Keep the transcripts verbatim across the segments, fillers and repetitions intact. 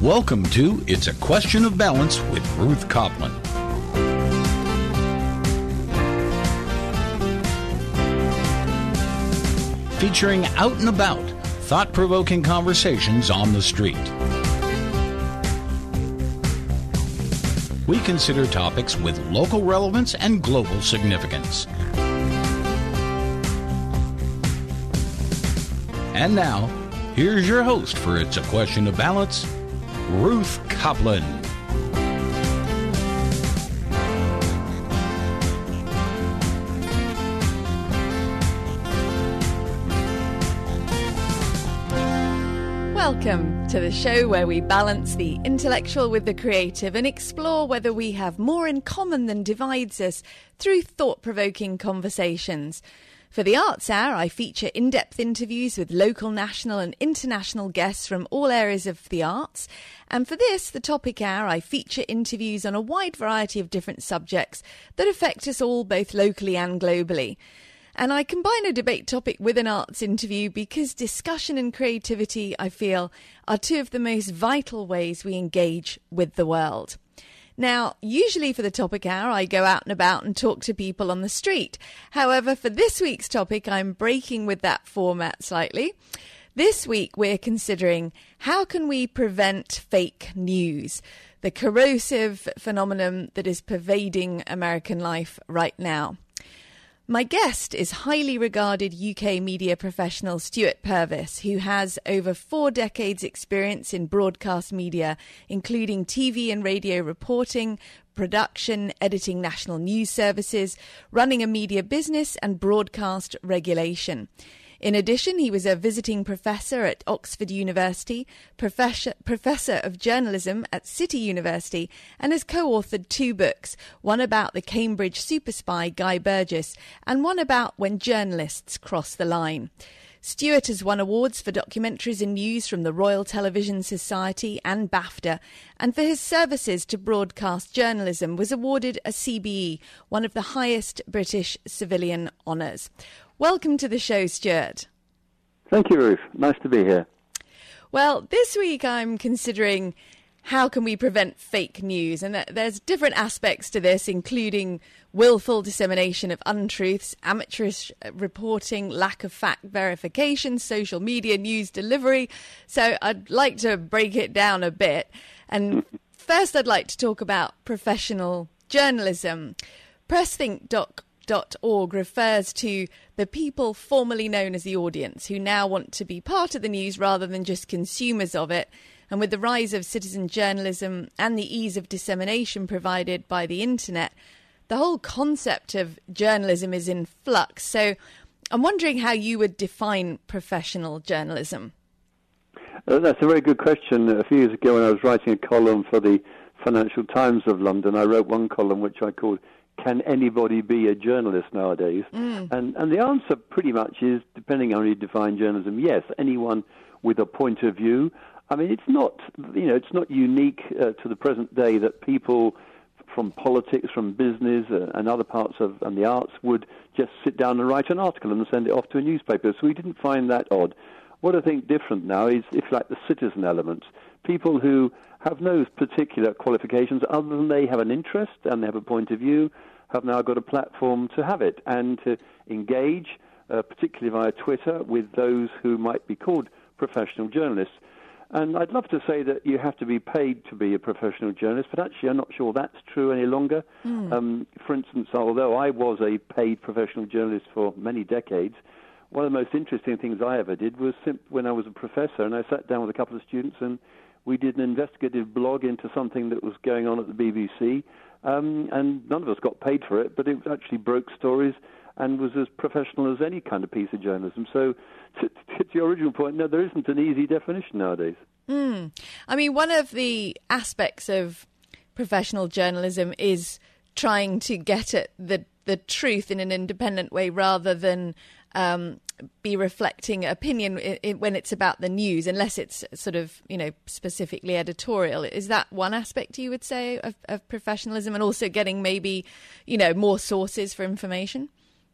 Welcome to It's a Question of Balance with Ruth Copland. Featuring out and about, thought-provoking conversations on the street. We consider topics with local relevance and global significance. And now, here's your host for It's a Question of Balance, Ruth Copland. Welcome to the show where we balance the intellectual with the creative and explore whether we have more in common than divides us through thought-provoking conversations. For the Arts Hour, I feature in-depth interviews with local, national and international guests from all areas of the arts. And for this, the Topic Hour, I feature interviews on a wide variety of different subjects that affect us all both locally and globally. And I combine a debate topic with an arts interview because discussion and creativity, I feel, are two of the most vital ways we engage with the world. Now, usually for the Topic Hour, I go out and about and talk to people on the street. However, for this week's topic, I'm breaking with that format slightly. This week, we're considering how can we prevent fake news, the corrosive phenomenon that is pervading American life right now. My guest is highly regarded U K media professional Stuart Purvis, who has over four decades' experience in broadcast media, including T V and radio reporting, production, editing national news services, running a media business and broadcast regulation. In addition, he was a visiting professor at Oxford University, professor, professor of journalism at City University, and has co-authored two books, one about the Cambridge super spy Guy Burgess and one about when journalists cross the line. Stuart has won awards for documentaries and news from the Royal Television Society and BAFTA, and for his services to broadcast journalism was awarded a C B E, one of the highest British civilian honours. Welcome to the show, Stuart. Thank you, Ruth. Nice to be here. Well, this week I'm considering how can we prevent fake news, and there's different aspects to this, including willful dissemination of untruths, amateurish reporting, lack of fact verification, social media news delivery. So I'd like to break it down a bit. And first I'd like to talk about professional journalism. Pressthink dot org refers to the people formerly known as the audience who now want to be part of the news rather than just consumers of it. And with the rise of citizen journalism and the ease of dissemination provided by the internet, the whole concept of journalism is in flux. So I'm wondering how you would define professional journalism. Uh, that's a very good question. A few years ago when I was writing a column for the Financial Times of London, I wrote one column which I called Can Anybody Be a Journalist Nowadays? Mm. And, and the answer pretty much is, depending on how you define journalism, yes, anyone with a point of view. I mean, it's not, you know, it's not unique uh, to the present day that people from politics, from business uh, and other parts of and the arts would just sit down and write an article and send it off to a newspaper. So we didn't find that odd. What I think different now is, if you like, the citizen element. People who have no particular qualifications other than they have an interest and they have a point of view, have now got a platform to have it and to engage, uh, particularly via Twitter, with those who might be called professional journalists. And I'd love to say that you have to be paid to be a professional journalist, but actually I'm not sure that's true any longer. Mm. Um, for instance, although I was a paid professional journalist for many decades, one of the most interesting things I ever did was when I was a professor and I sat down with a couple of students and we did an investigative blog into something that was going on at the B B C, um, and none of us got paid for it, but it actually broke stories and was as professional as any kind of piece of journalism. So to, to your original point, no, there isn't an easy definition nowadays. Mm. I mean, one of the aspects of professional journalism is trying to get at the, the truth in an independent way rather than um, be reflecting opinion in, in, when it's about the news, unless it's sort of, you know, specifically editorial. Is that one aspect you would say of, of professionalism, and also getting maybe, you know, more sources for information?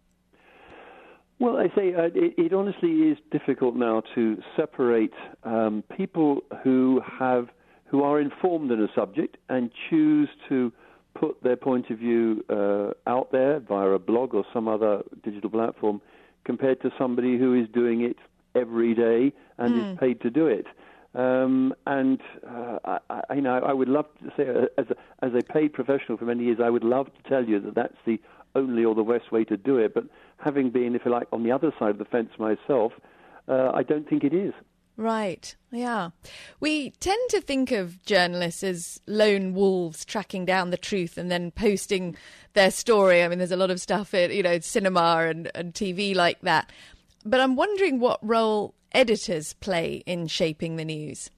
Well, I say uh, it, it honestly is difficult now to separate um, people who have who are informed in a subject and choose to put their point of view uh, out there via a blog or some other digital platform, compared to somebody who is doing it every day and mm. is paid to do it. Um, and uh, I, I, you know, I would love to say, uh, as a, as a paid professional for many years, I would love to tell you that that's the only or the best way to do it. But having been, if you like, on the other side of the fence myself, uh, I don't think it is. Right, yeah. We tend to think of journalists as lone wolves tracking down the truth and then posting their story. I mean, there's a lot of stuff in, you know, cinema and, and T V like that. But I'm wondering what role editors play in shaping the news.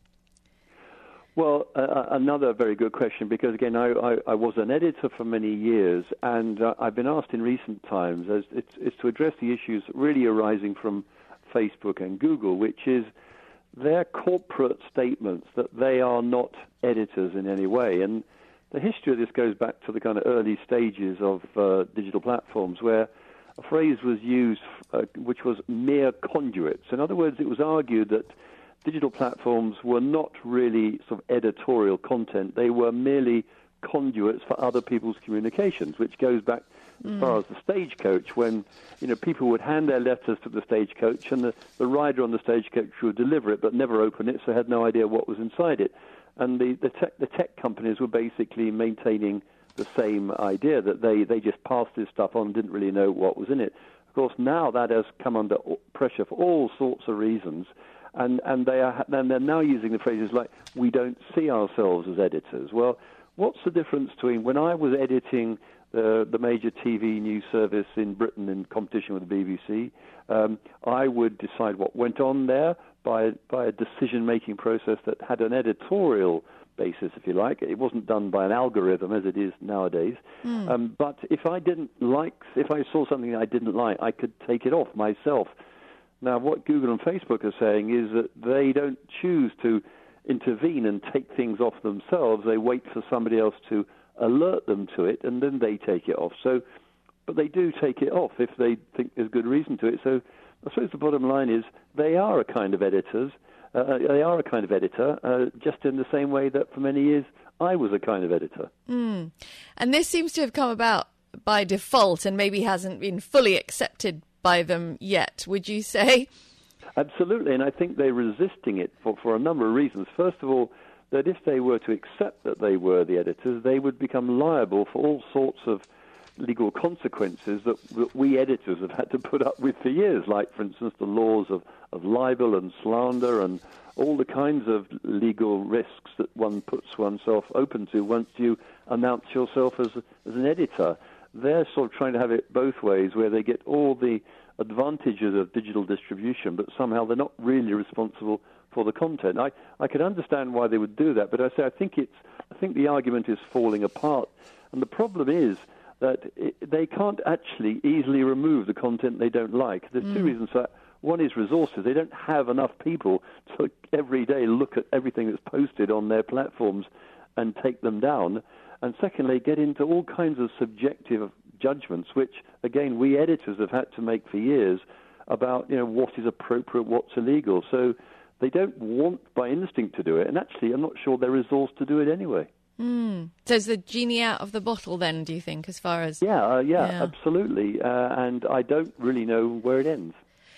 Well, uh, another very good question, because, again, I, I, I was an editor for many years, and uh, I've been asked in recent times as it's, it's to address the issues really arising from Facebook and Google, which is their corporate statements that they are not editors in any way. And the history of this goes back to the kind of early stages of uh, digital platforms, where a phrase was used uh, which was mere conduits. In other words, it was argued that digital platforms were not really sort of editorial content. They were merely conduits for other people's communications, which goes back as far as the stagecoach, when, you know, people would hand their letters to the stagecoach, and the, the rider on the stagecoach would deliver it but never open it, so had no idea what was inside it. And the, the, tech, the tech companies were basically maintaining the same idea, that they, they just passed this stuff on and didn't really know what was in it. Of course, now that has come under pressure for all sorts of reasons, and, and they are, and they're now using the phrases like, we don't see ourselves as editors. Well, what's the difference between when I was editing the, the major T V news service in Britain in competition with the B B C, um, I would decide what went on there by, by a decision-making process that had an editorial basis, if you like. It wasn't done by an algorithm as it is nowadays. Mm. Um, but if I didn't like, if I saw something I didn't like, I could take it off myself. Now, what Google and Facebook are saying is that they don't choose to intervene and take things off themselves. They wait for somebody else to alert them to it, and then they take it off. So, but they do take it off if they think there's good reason to it. So I suppose the bottom line is they are a kind of editors. Uh, they are a kind of editor, uh, just in the same way that for many years I was a kind of editor. Mm. And this seems to have come about by default and maybe hasn't been fully accepted by them yet, would you say? Absolutely, and I think they're resisting it for, for a number of reasons. First of all, that if they were to accept that they were the editors, they would become liable for all sorts of legal consequences that, that we editors have had to put up with for years, like, for instance, the laws of, of libel and slander and all the kinds of legal risks that one puts oneself open to once you announce yourself as, as an editor. They're sort of trying to have it both ways, where they get all the advantages of digital distribution, but somehow they're not really responsible for the content. I, I can understand why they would do that, but I say I think it's I think the argument is falling apart, and the problem is that it, they can't actually easily remove the content they don't like. There's mm. two reasons for that. One is resources. They don't have enough people to every day look at everything that's posted on their platforms and take them down. And secondly, get into all kinds of subjective judgments, which, again, we editors have had to make for years about, you know, what is appropriate, what's illegal. So they don't want by instinct to do it, and actually I'm not sure they're resourced to do it anyway. Mm. So is the genie out of the bottle then, do you think, as far as... Yeah, uh, yeah, yeah, absolutely. Uh, and I don't really know where it ends.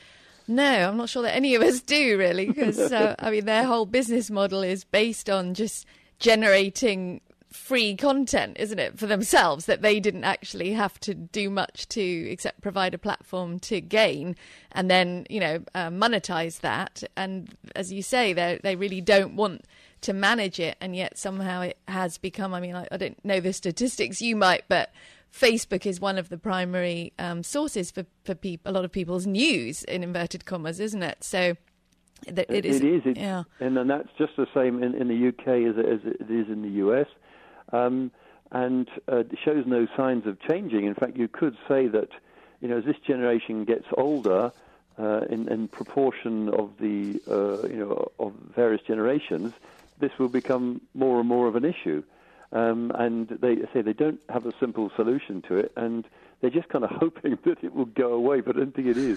No, I'm not sure that any of us do, really, because, uh, I mean, their whole business model is based on just generating free content, isn't it, for themselves, that they didn't actually have to do much to except provide a platform to gain and then, you know, uh, monetize that. And as you say, they they really don't want to manage it, and yet somehow it has become, I mean, I, I don't know the statistics, you might, but Facebook is one of the primary um, sources for, for peop- a lot of people's news, in inverted commas, isn't it? So it, it is. It is, it, yeah. And then that's just the same in, in the U K as it, as it is in the U S. Um, and uh, it shows no signs of changing. In fact, you could say that, you know, as this generation gets older, uh, in, in proportion of the, uh, you know, of various generations, this will become more and more of an issue. Um, and they say they don't have a simple solution to it, and they're just kind of hoping that it will go away, but I don't think it is.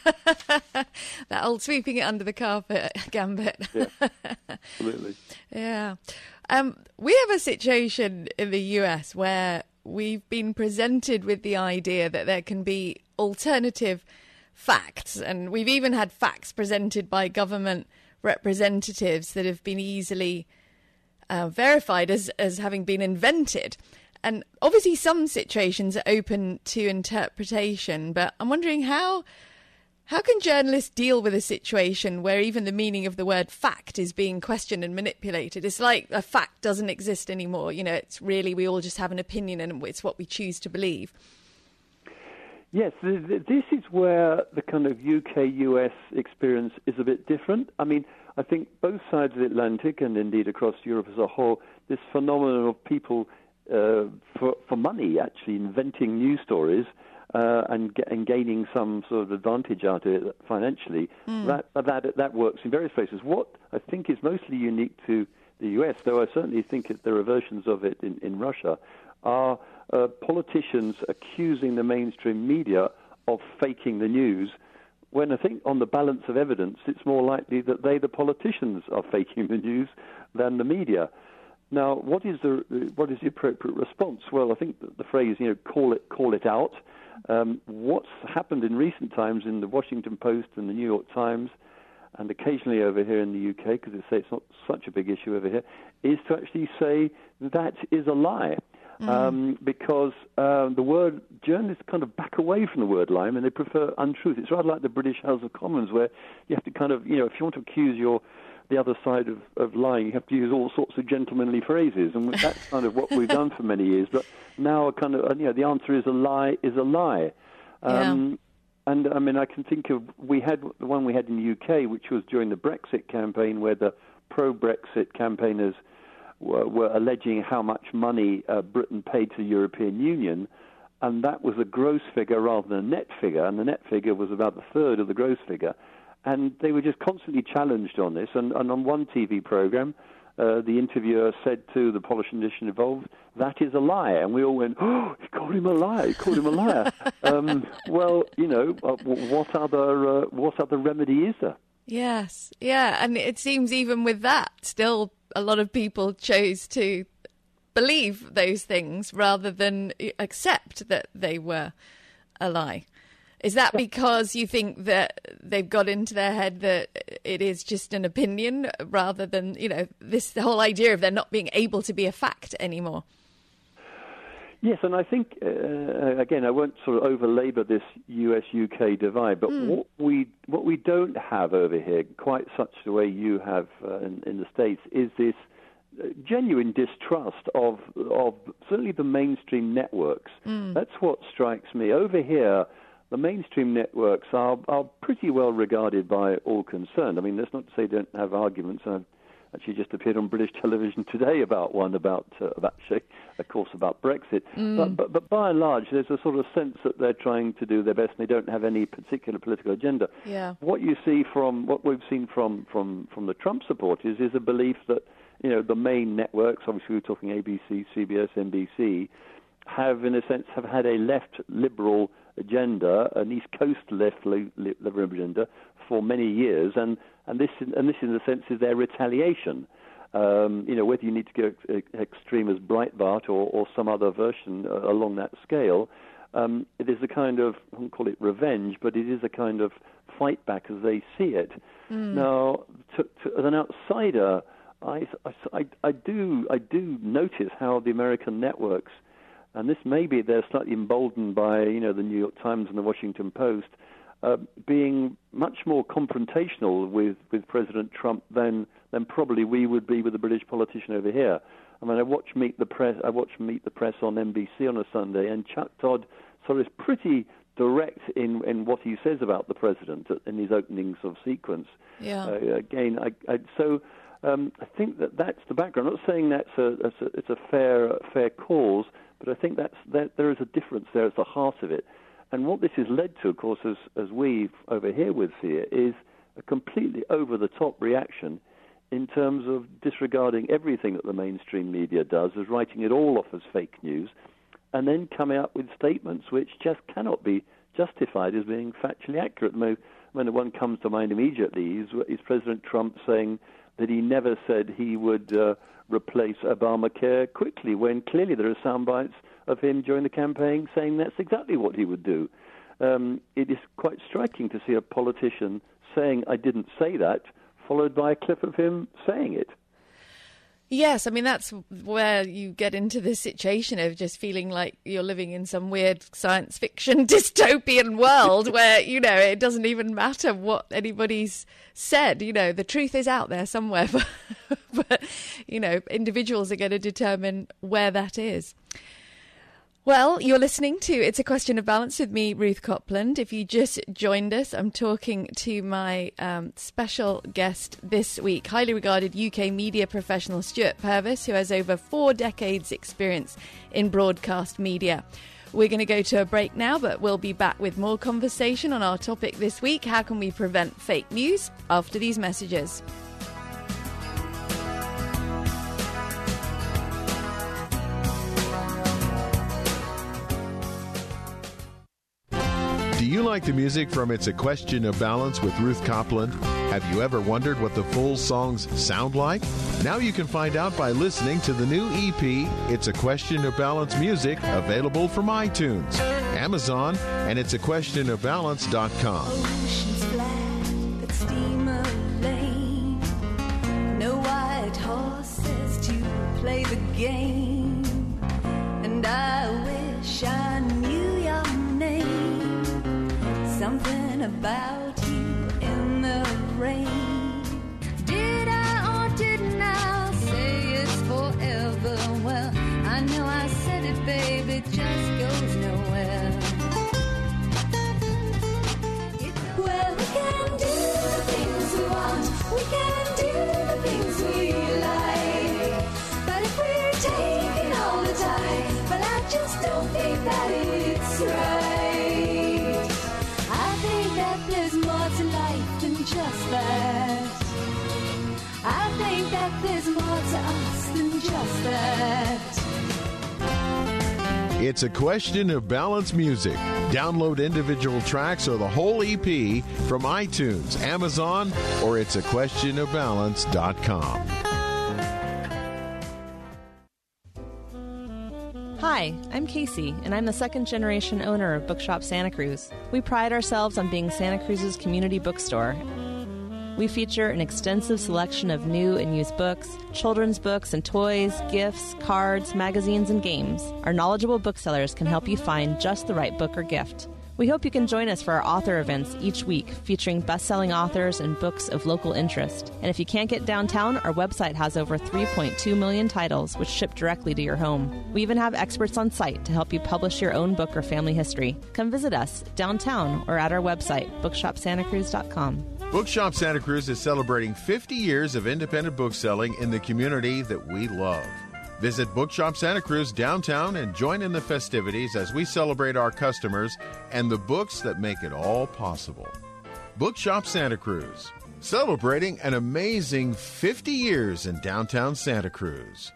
That old sweeping it under the carpet gambit. Yeah, absolutely. Yeah. Um, we have a situation in the U S where we've been presented with the idea that there can be alternative facts, and we've even had facts presented by government representatives that have been easily uh, verified as, as having been invented. And obviously some situations are open to interpretation, but I'm wondering how how can journalists deal with a situation where even the meaning of the word fact is being questioned and manipulated? It's like a fact doesn't exist anymore. You know, it's really, we all just have an opinion and it's what we choose to believe. Yes, this is where the kind of U K U S experience is a bit different. I mean, I think both sides of the Atlantic, and indeed across Europe as a whole, this phenomenon of people uh, for, for money actually inventing news stories uh, and, and gaining some sort of advantage out of it financially, mm. that, that, that works in various places. What I think is mostly unique to the U S, though I certainly think it, there are versions of it in, in Russia, are Uh, politicians accusing the mainstream media of faking the news, when I think on the balance of evidence, it's more likely that they, the politicians, are faking the news than the media. Now, what is the what is the appropriate response? Well, I think the phrase, you know, call it call it out. Um, what's happened in recent times in the Washington Post and the New York Times, and occasionally over here in the U K, because they say it's not such a big issue over here, is to actually say that is a lie. Mm. Um, because uh, the word, journalists kind of back away from the word lie, and they prefer untruth. It's rather like the British House of Commons, where you have to kind of, you know, if you want to accuse your the other side of, of lying, you have to use all sorts of gentlemanly phrases, and that's kind of what we've done for many years. But now, kind of, you know, the answer is a lie is a lie. Um, yeah. And I mean, I can think of we had the one we had in the U K, which was during the Brexit campaign, where the pro-Brexit campaigners Were, were alleging how much money uh, Britain paid to the European Union, and that was a gross figure rather than a net figure, and the net figure was about a third of the gross figure. And they were just constantly challenged on this, and, and on one T V program, uh, the interviewer said to the politician involved, "That is a lie," and we all went, "Oh, he called him a liar, he called him a liar." um, well, you know, uh, what other uh, what other remedy is there? Yes, yeah, and it seems even with that, still a lot of people chose to believe those things rather than accept that they were a lie. Is that because you think that they've got into their head that it is just an opinion rather than, you know, this the whole idea of there not being able to be a fact anymore? Yes, and I think, uh, again, I won't sort of over-labour this U S U K divide, but mm. what we what we don't have over here, quite such the way you have uh, in, in the States, is this genuine distrust of, of certainly the mainstream networks. Mm. That's what strikes me. Over here, the mainstream networks are, are pretty well regarded by all concerned. I mean, that's not to say they don't have arguments. I've actually just appeared on British television today about one, about, uh, about of course, about Brexit. Mm. But, but, but by and large, there's a sort of sense that they're trying to do their best and they don't have any particular political agenda. Yeah. What you see from, what we've seen from, from, from the Trump supporters is a belief that, you know, the main networks, obviously we're talking A B C, C B S, N B C, have, in a sense, have had a left liberal agenda, an East Coast left liberal agenda for many years, and, and this, and this, in a sense, is their retaliation. Um, you know, whether you need to go extreme as Breitbart or, or some other version uh, along that scale, um, it is a kind of, I won't call it revenge, but it is a kind of fight back as they see it. Mm. Now, to, to, as an outsider, I, I, I do I do notice how the American networks, and this may be they're slightly emboldened by, you know, the New York Times and the Washington Post, uh, being much more confrontational with, with President Trump than than probably we would be with a British politician over here. I mean, I watch Meet the Press. I watch Meet the Press on N B C on a Sunday, and Chuck Todd sort of is pretty direct in, in what he says about the president in his opening sort of sequence. Yeah. Uh, again, I, I so. Um, I think that that's the background. I'm not saying that's a, that's a it's a fair fair cause, but I think that's that there is a difference there at the heart of it. And what this has led to, of course, as as we over here would see it, is a completely over-the-top reaction in terms of disregarding everything that the mainstream media does, as writing it all off as fake news, and then coming up with statements which just cannot be justified as being factually accurate. When the one comes to mind immediately is, is President Trump saying that he never said he would uh, replace Obamacare quickly, when clearly there are sound bites of him during the campaign saying that's exactly what he would do. Um, it is quite striking to see a politician saying, I didn't say that, followed by a clip of him saying it. Yes, I mean, that's where you get into this situation of just feeling like you're living in some weird science fiction dystopian world where, you know, it doesn't even matter what anybody's said. You know, the truth is out there somewhere, but, but you know, individuals are going to determine where that is. Well, you're listening to It's a Question of Balance with me, Ruth Copland. If you just joined us, I'm talking to my um, special guest this week, highly regarded U K media professional Stuart Purvis, who has over four decades' experience in broadcast media. We're going to go to a break now, but we'll be back with more conversation on our topic this week: how can we prevent fake news? After these messages. Do you like the music from It's a Question of Balance with Ruth Copland? Have you ever wondered what the full songs sound like? Now you can find out by listening to the new E P, It's a Question of Balance Music, available from iTunes, Amazon, and it's a question of balance dot com. Oceans black, but steamer lane. No white horses to play the game. And I wish I knew your name. Something about you in the rain. Did I or didn't I say it's forever? Well, I know I said it, babe, it just goes nowhere. Well, we can do the things we want, we can do the things we like. But if we're taking all the time, well, I just don't think that it's right. There's more to life than just that. I think that there's more to us than just that. It's a Question of Balance Music. Download individual tracks or the whole E P from iTunes, Amazon, or it's a question of balance dot com. Hi, I'm Casey, and I'm the second-generation owner of Bookshop Santa Cruz. We pride ourselves on being Santa Cruz's community bookstore. We feature an extensive selection of new and used books, children's books and toys, gifts, cards, magazines, and games. Our knowledgeable booksellers can help you find just the right book or gift. We hope you can join us for our author events each week, featuring best-selling authors and books of local interest. And if you can't get downtown, our website has over three point two million titles, which ship directly to your home. We even have experts on site to help you publish your own book or family history. Come visit us downtown or at our website, bookshop santa cruz dot com. Bookshop Santa Cruz is celebrating fifty years of independent bookselling in the community that we love. Visit Bookshop Santa Cruz downtown and join in the festivities as we celebrate our customers and the books that make it all possible. Bookshop Santa Cruz, celebrating an amazing fifty years in downtown Santa Cruz.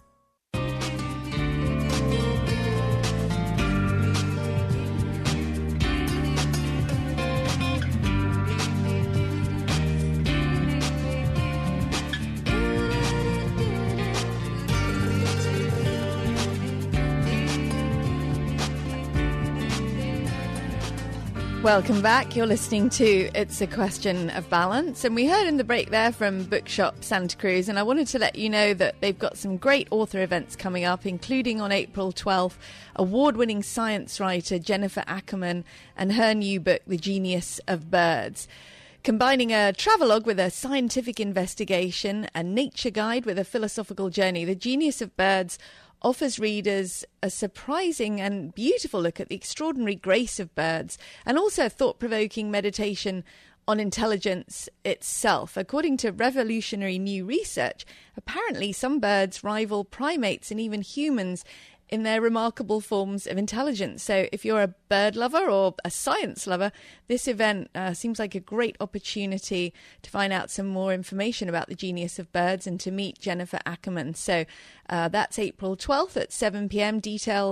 Welcome back. You're listening to It's a Question of Balance. And we heard in the break there from Bookshop Santa Cruz. And I wanted to let you know that they've got some great author events coming up, including on April twelfth, award-winning science writer Jennifer Ackerman and her new book, The Genius of Birds. Combining a travelogue with a scientific investigation, a nature guide with a philosophical journey, The Genius of Birds offers readers a surprising and beautiful look at the extraordinary grace of birds, and also a thought-provoking meditation on intelligence itself. According to revolutionary new research, apparently some birds rival primates and even humans in their remarkable forms of intelligence. So if you're a bird lover or a science lover, this event uh, seems like a great opportunity to find out some more information about the genius of birds and to meet Jennifer Ackerman. So uh, that's April twelfth at seven p.m. Details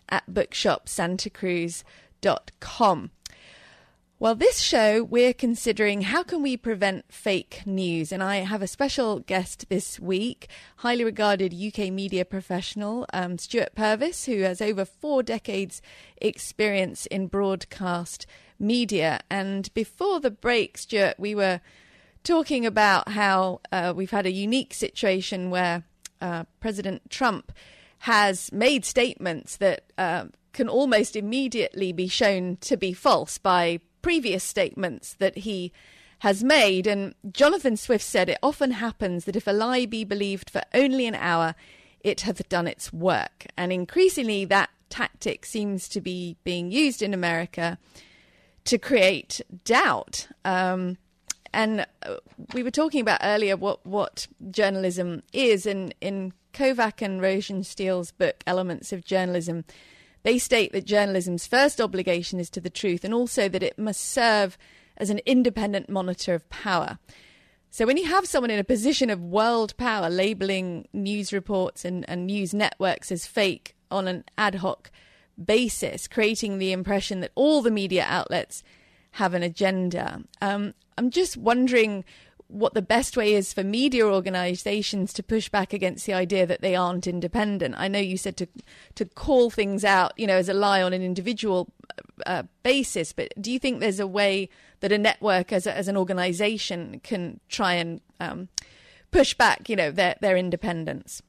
at bookshop santa cruz dot com. Well, this show, we're considering how can we prevent fake news? And I have a special guest this week, highly regarded U K media professional, um, Stuart Purvis, who has over four decades experience in broadcast media. And before the break, Stuart, we were talking about how uh, we've had a unique situation where uh, President Trump has made statements that uh, can almost immediately be shown to be false by previous statements that he has made. And Jonathan Swift said it often happens that if a lie be believed for only an hour, it hath done its work. And increasingly that tactic seems to be being used in America to create doubt. Um, and we were talking about earlier what, what journalism is. And in Kovac and Rosenstiel's book, Elements of Journalism, they state that journalism's first obligation is to the truth, and also that it must serve as an independent monitor of power. So when you have someone in a position of world power labelling news reports and, and news networks as fake on an ad hoc basis, creating the impression that all the media outlets have an agenda, um, I'm just wondering what the best way is for media organisations to push back against the idea that they aren't independent. I know you said to to call things out, you know, as a lie on an individual uh, basis, but do you think there's a way that a network as a, as an organisation can try and um, push back, you know, their their independence?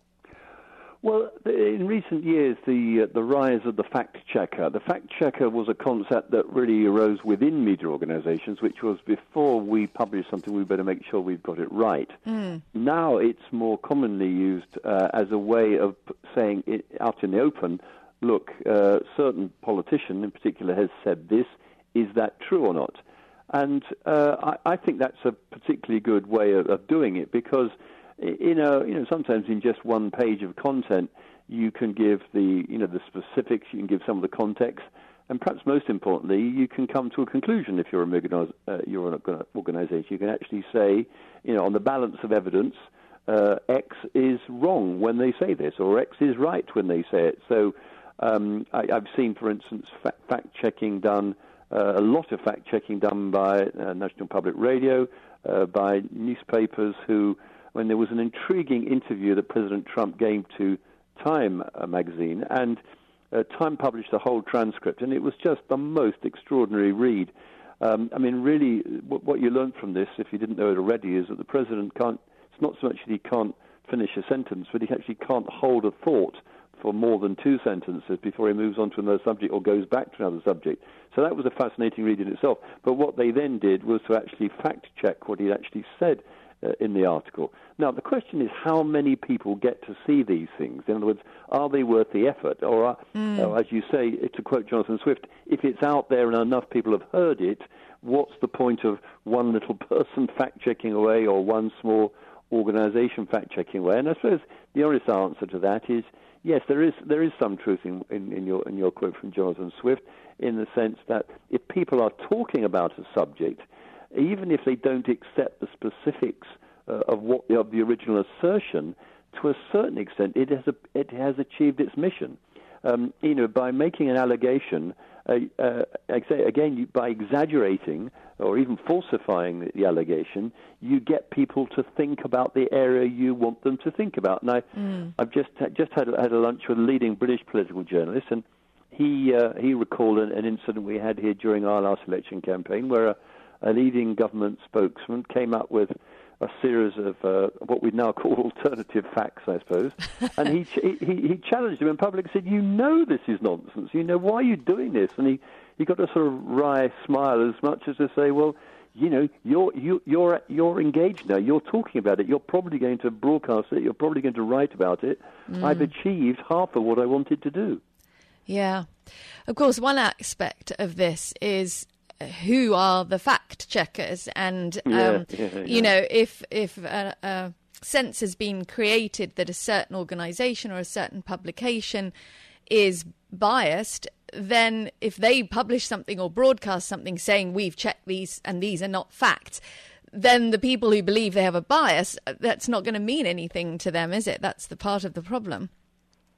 Well, in recent years, the uh, the rise of the fact-checker. The fact-checker was a concept that really arose within media organizations, which was before we publish something, we better make sure we've got it right. Mm. Now it's more commonly used uh, as a way of saying it out in the open, look, uh, certain politician in particular has said this, is that true or not? And uh, I, I think that's a particularly good way of, of doing it, because You know, you know, sometimes in just one page of content, you can give the, you know, the specifics, you can give some of the context, and perhaps most importantly, you can come to a conclusion if you're a uh, you're an organisation. You can actually say, you know, on the balance of evidence, uh, X is wrong when they say this, or X is right when they say it. So um, I, I've seen, for instance, fact, fact-checking done, uh, a lot of fact-checking done by uh, National Public Radio, uh, by newspapers who, when there was an intriguing interview that President Trump gave to Time uh, magazine, and uh, Time published the whole transcript, and it was just the most extraordinary read. Um, I mean, really, what, what you learned from this, if you didn't know it already, is that the president can't, it's not so much that he can't finish a sentence, but he actually can't hold a thought for more than two sentences before he moves on to another subject or goes back to another subject. So that was a fascinating read in itself. But what they then did was to actually fact-check what he actually said Uh, in the article. Now, the question is how many people get to see these things? In other words, are they worth the effort? Or, are, mm. uh, as you say, to quote Jonathan Swift, if it's out there and enough people have heard it, what's the point of one little person fact-checking away or one small organisation fact-checking away? And I suppose the honest answer to that is, yes, there is there is some truth in, in, in, your, in your quote from Jonathan Swift, in the sense that if people are talking about a subject, even if they don't accept the specifics uh, of what of the original assertion, to a certain extent, it has a, it has achieved its mission. Um, you know, by making an allegation, uh, uh, again, you, by exaggerating or even falsifying the, the allegation, you get people to think about the area you want them to think about. And I, mm. I've just just had had a lunch with a leading British political journalist, and he uh, he recalled an, an incident we had here during our last election campaign, where a A leading government spokesman came up with a series of uh, what we now call alternative facts, I suppose, and he, he he challenged him in public and said, "You know this is nonsense. You know, why are you doing this?" And he, he got a sort of wry smile, as much as to say, "Well, you know, you're you, you're you're engaged now. You're talking about it. You're probably going to broadcast it. You're probably going to write about it. Mm. I've achieved half of what I wanted to do." Yeah, of course. One aspect of this is who are the fact checkers, and um, yeah, yeah, yeah. you know, if if a, a sense has been created that a certain organisation or a certain publication is biased, then if they publish something or broadcast something saying we've checked these and these are not facts, then the people who believe they have a bias, that's not going to mean anything to them, is it? That's the part of the problem.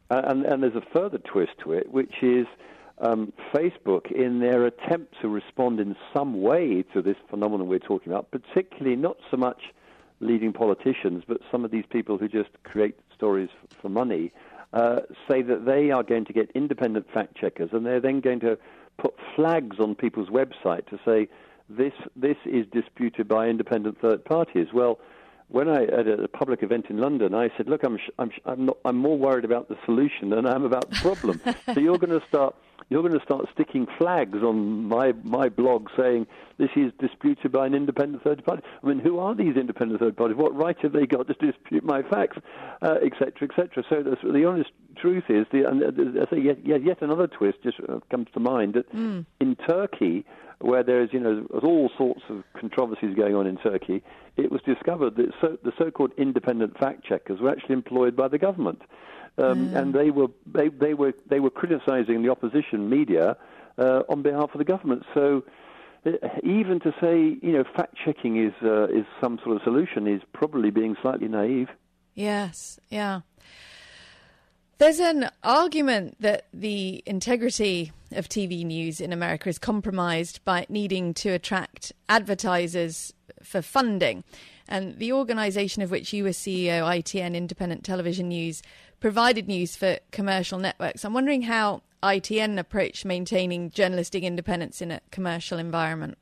And, and there's a further twist to it, which is um, Facebook, in their attempt to respond in some way to this phenomenon we're talking about, particularly not so much leading politicians, but some of these people who just create stories f- for money, uh, say that they are going to get independent fact-checkers, and they're then going to put flags on people's website to say, this this is disputed by independent third parties. Well, when I at a public event in London, I said, "Look, I'm sh- I'm sh- I'm not I'm more worried about the solution than I am about the problem." So you're going to start you're going to start sticking flags on my my blog saying this is disputed by an independent third party. I mean, who are these independent third parties? What right have they got to dispute my facts, uh, et cetera, et cetera? So the, the honest truth is, the and uh, I say yet, yet yet another twist just uh, comes to mind that mm. in Turkey, where there's, you know, all sorts of controversies going on in Turkey, it was discovered that so, the so-called independent fact-checkers were actually employed by the government, um, mm. and they were they, they were they were criticising the opposition media uh, on behalf of the government. So uh, even to say, you know, fact-checking is uh, is some sort of solution is probably being slightly naive. Yes, yeah. There's an argument that the integrity of T V news in America is compromised by needing to attract advertisers for funding. And the organisation of which you were C E O, I T N, Independent Television News, provided news for commercial networks. I'm wondering how I T N approached maintaining journalistic independence in a commercial environment.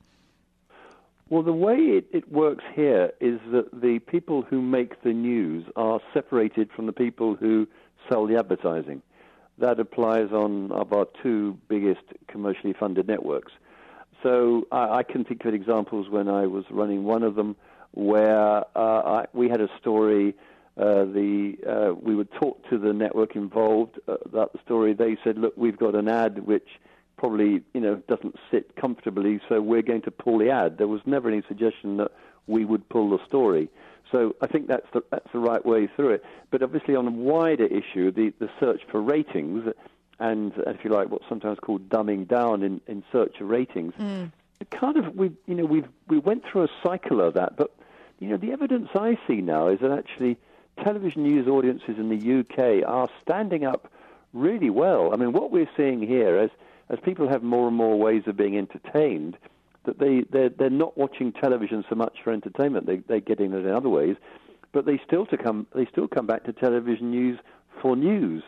Well, the way it, it works here is that the people who make the news are separated from the people who sell the advertising. That applies on of our two biggest commercially funded networks. So I, I can think of examples when I was running one of them where uh, I, we had a story. Uh, the uh, we would talk to the network involved uh, about the story. They said, "Look, we've got an ad which probably you know doesn't sit comfortably, so we're going to pull the ad." There was never any suggestion that we would pull the story. So I think that's the, that's the right way through it. But obviously on a wider issue, the, the search for ratings, and if you like, what's sometimes called dumbing down in, in search of ratings, mm. kind of we you know we we went through a cycle of that. But you know the evidence I see now is that actually television news audiences in the U K are standing up really well. I mean, what we're seeing here as as people have more and more ways of being entertained, that they, they're, they're not watching television so much for entertainment. They, they're getting it in other ways, but they still to come they still come back to television news for news.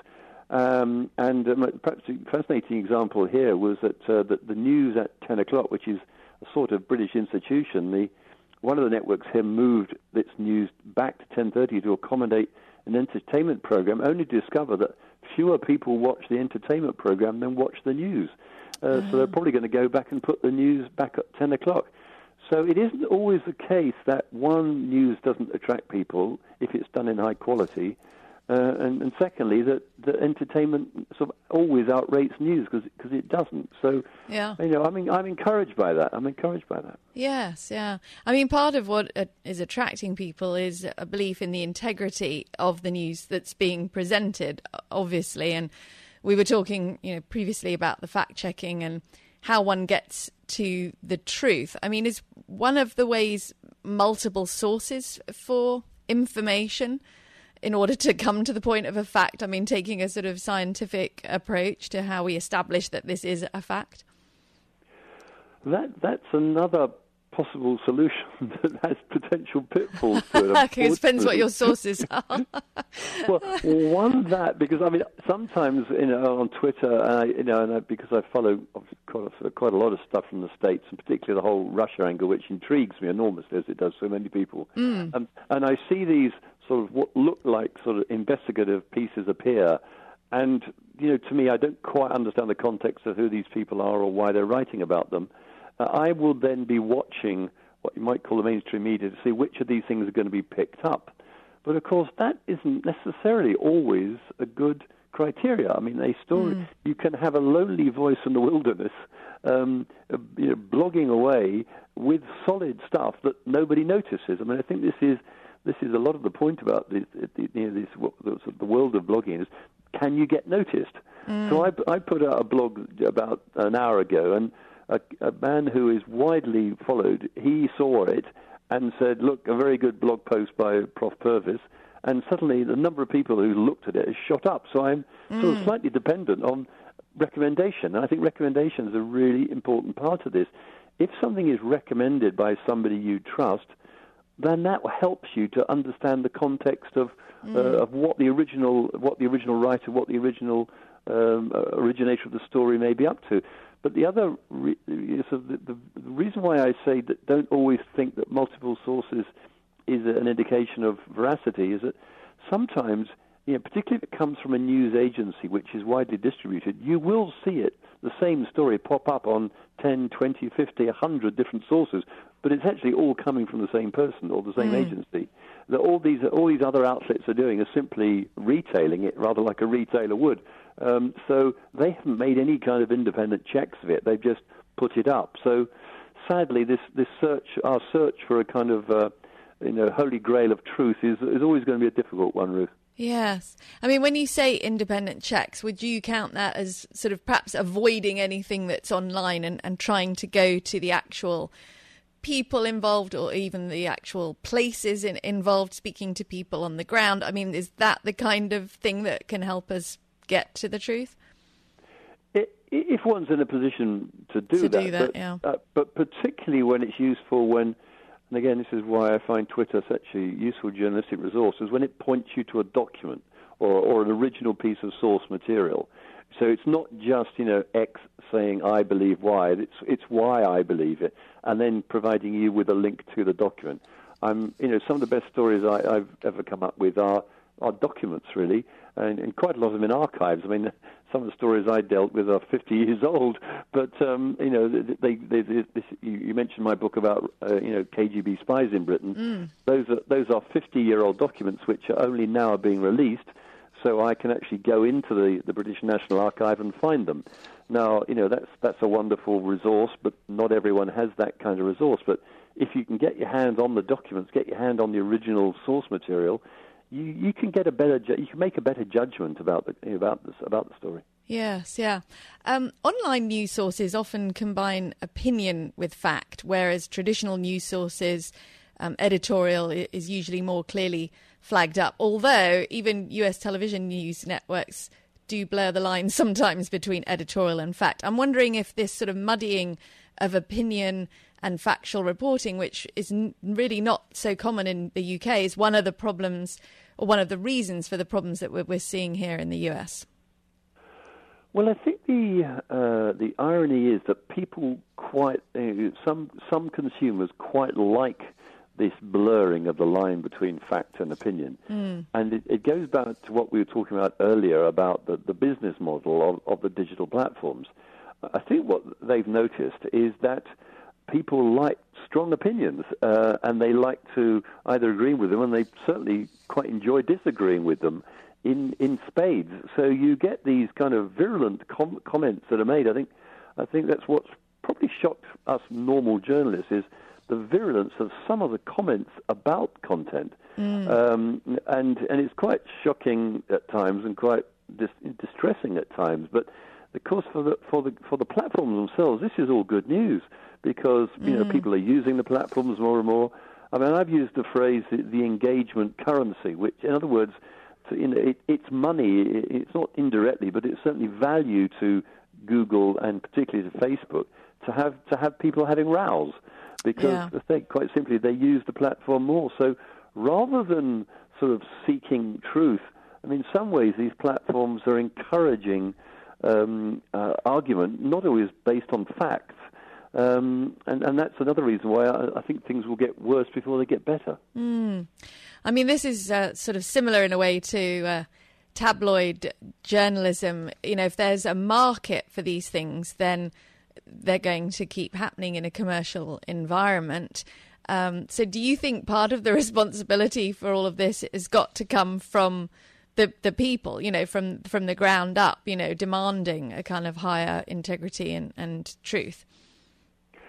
Um, and um, perhaps a fascinating example here was that, uh, that the news at ten o'clock, which is a sort of British institution, the one of the networks here moved its news back to ten thirty to accommodate an entertainment program, only to discover that fewer people watch the entertainment program than watch the news. Uh, mm. So they're probably going to go back and put the news back at ten o'clock. So it isn't always the case that one, news doesn't attract people if it's done in high quality, uh, and, and secondly, that, that entertainment sort of always outrates news because it doesn't. So, yeah. you know, I mean, I'm encouraged by that. I'm encouraged by that. Yes, yeah. I mean, part of what uh, is attracting people is a belief in the integrity of the news that's being presented, obviously, and we were talking, you know, previously about the fact-checking and how one gets to the truth. I mean, is one of the ways multiple sources for information in order to come to the point of a fact? I mean, taking a sort of scientific approach to how we establish that this is a fact? That That's another possible solution that has potential pitfalls to it. It depends what your sources are. Well, one that because I mean sometimes you know on Twitter, uh, you know, and I, because I follow quite a, quite a lot of stuff from the States, and particularly the whole Russia angle, which intrigues me enormously as it does so many people. Mm. Um, and I see these sort of what look like sort of investigative pieces appear, and you know, to me, I don't quite understand the context of who these people are or why they're writing about them. Uh, I will then be watching what you might call the mainstream media to see which of these things are going to be picked up. But, of course, that isn't necessarily always a good criteria. I mean, a story, mm. you can have a lonely voice in the wilderness um, uh, you know, blogging away with solid stuff that nobody notices. I mean, I think this is this is a lot of the point about this, you know, this, what, the, the world of blogging is, can you get noticed? Mm. So I, I put out a blog about an hour ago, and A, a man who is widely followed, he saw it and said, look, a very good blog post by Professor Purvis, and suddenly the number of people who looked at it has shot up. So I'm mm. sort of slightly dependent on recommendation. And I think recommendation is a really important part of this. If something is recommended by somebody you trust, then that helps you to understand the context of mm. uh, of what the original what the original writer, what the original um, uh, originator of the story may be up to. But the other re- so the, the, the reason why I say that don't always think that multiple sources is an indication of veracity is that sometimes, you know, particularly if it comes from a news agency which is widely distributed, you will see it, the same story pop up on ten, twenty, fifty, one hundred different sources, but it's actually all coming from the same person or the same mm. agency. That all these all these other outlets are doing is simply retailing it, rather like a retailer would. Um, so they haven't made any kind of independent checks of it. They've just put it up. So sadly, this this search, our search for a kind of uh, you know holy grail of truth is is always going to be a difficult one, Ruth. Yes. I mean, when you say independent checks, would you count that as sort of perhaps avoiding anything that's online and, and trying to go to the actual people involved or even the actual places in, involved, speaking to people on the ground? I mean, is that the kind of thing that can help us get to the truth? It, if one's in a position to do to that. do that, but, yeah. Uh, but particularly when it's useful when... And again, this is why I find Twitter such a useful journalistic resource, is when it points you to a document or, or an original piece of source material. So it's not just, you know, X saying I believe Y, it's it's why I believe it, and then providing you with a link to the document. I'm, you know, some of the best stories I, I've ever come up with are, are documents, really, and, and quite a lot of them in archives. I mean, some of the stories I dealt with are fifty years old, but um, you know, they, they, they, this, you, you mentioned my book about uh, you know K G B spies in Britain. Mm. Those are those are fifty-year-old documents which are only now being released, so I can actually go into the, the British National Archive and find them. Now, you know, that's that's a wonderful resource, but not everyone has that kind of resource. But if you can get your hands on the documents, get your hand on the original source material, you, you can get a better ju- you can make a better judgment about the about this about the story. Yes, yeah. Um, online news sources often combine opinion with fact, whereas traditional news sources, um, editorial is usually more clearly flagged up. Although even U S television news networks do blur the lines sometimes between editorial and fact. I'm wondering if this sort of muddying of opinion and factual reporting, which is n- really not so common in the U K, is one of the problems or one of the reasons for the problems that we're, we're seeing here in the U S. Well, I think the uh, the irony is that people quite uh, some some consumers quite like this blurring of the line between fact and opinion, mm. and it, it goes back to what we were talking about earlier about the, the business model of, of the digital platforms. I think what they've noticed is that people like strong opinions, uh, and they like to either agree with them, and they certainly quite enjoy disagreeing with them in in spades. So you get these kind of virulent com- comments that are made. I think I think that's what's probably shocked us normal journalists is the virulence of some of the comments about content, mm. um, and and it's quite shocking at times and quite dis- distressing at times. But of course, for the for the for the platforms themselves, this is all good news because you mm. know people are using the platforms more and more. I mean, I've used the phrase the, the engagement currency, which, in other words, to, you know, it, it's money. It, it's not indirectly, but it's certainly value to Google and particularly to Facebook to have to have people having rows. Because yeah. I think, quite simply, they use the platform more. So rather than sort of seeking truth, I mean, in some ways these platforms are encouraging um, uh, argument, not always based on facts. Um, and, and that's another reason why I, I think things will get worse before they get better. Mm. I mean, this is uh, sort of similar in a way to uh, tabloid journalism. You know, if there's a market for these things, then they're going to keep happening in a commercial environment. Um, so do you think part of the responsibility for all of this has got to come from the the people, you know, from, from the ground up, you know, demanding a kind of higher integrity and, and truth?